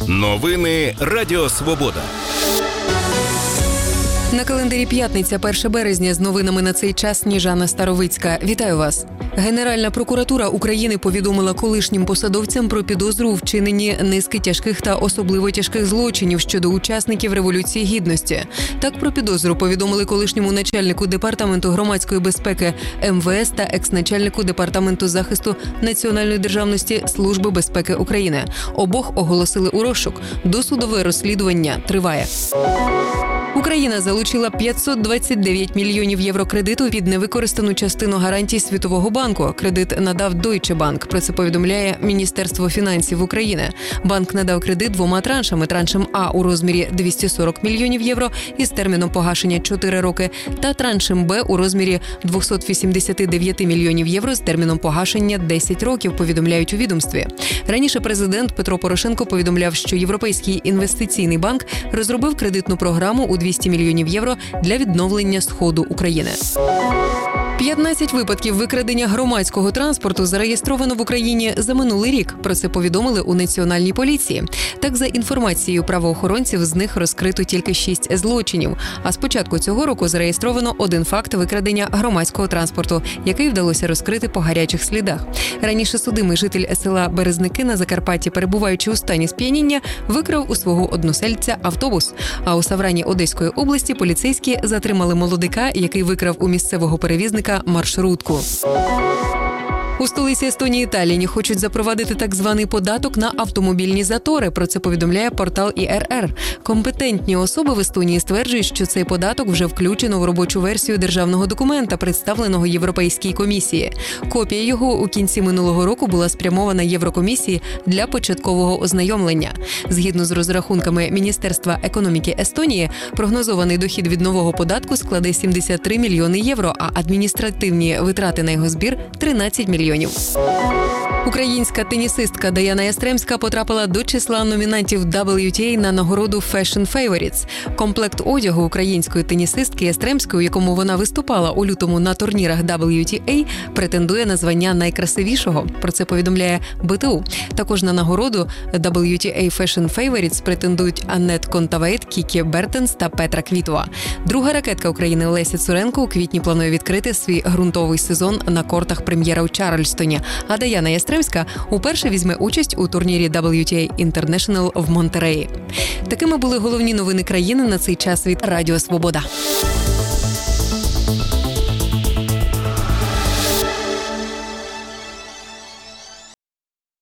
Новини Радіо Свобода. На календарі п'ятниця, 1 березня, з новинами на цей час Сніжана Старовицька. Вітаю вас. Генеральна прокуратура України повідомила колишнім посадовцям про підозру у вчиненні низки тяжких та особливо тяжких злочинів щодо учасників Революції Гідності. Так про підозру повідомили колишньому начальнику Департаменту громадської безпеки МВС та екс-начальнику Департаменту захисту національної державності Служби безпеки України. Обох оголосили у розшук. Досудове розслідування триває. Україна залучила 529 мільйонів євро кредиту під невикористану частину гарантій Світового банку. Кредит надав Deutsche Bank. Про це повідомляє Міністерство фінансів України. Банк надав кредит двома траншами. Траншем А у розмірі 240 мільйонів євро із терміном погашення 4 роки та траншем Б у розмірі 289 мільйонів євро з терміном погашення 10 років, повідомляють у відомстві. Раніше президент Петро Порошенко повідомляв, що Європейський інвестиційний банк розробив кредитну програму у 200 мільйонів євро для відновлення Сходу України. 15 випадків викрадення громадського транспорту зареєстровано в Україні за минулий рік. Про це повідомили у Національній поліції. Так, за інформацією правоохоронців, з них розкрито тільки 6 злочинів. А з початку цього року зареєстровано 1 факт викрадення громадського транспорту, який вдалося розкрити по гарячих слідах. Раніше судимий житель села Березники на Закарпатті, перебуваючи у стані сп'яніння, викрав у свого односельця автобус. А у Саврані Одеської області поліцейські затримали молодика, який викрав у місцевого перевізника маршрутку. У столиці Естонії Талліні хочуть запровадити так званий податок на автомобільні затори. Про це повідомляє портал ІРР. Компетентні особи в Естонії стверджують, що цей податок вже включено в робочу версію державного документа, представленого Європейській комісії. Копія його у кінці минулого року була спрямована Єврокомісії для початкового ознайомлення. Згідно з розрахунками Міністерства економіки Естонії, прогнозований дохід від нового податку складе 73 мільйони євро, а адміністративні витрати на його збір – 13 мільйонів. Українська тенісистка Даяна Ястремська потрапила до числа номінантів WTA на нагороду Fashion Favorites. Комплект одягу української тенісистки Ястремської, у якому вона виступала у лютому на турнірах WTA, претендує на звання найкрасивішого. Про це повідомляє БТУ. Також на нагороду WTA Fashion Favorites претендують Аннет Контавейт, Кікі Бертенс та Петра Квітова. Друга ракетка України Леся Цуренко у квітні планує відкрити свій ґрунтовий сезон на кортах Прем'єра у Чарльстоні, а Даяна Ястремська уперше візьме участь у турнірі WTA International в Монтереї. Такими були головні новини країни на цей час від Радіо Свобода.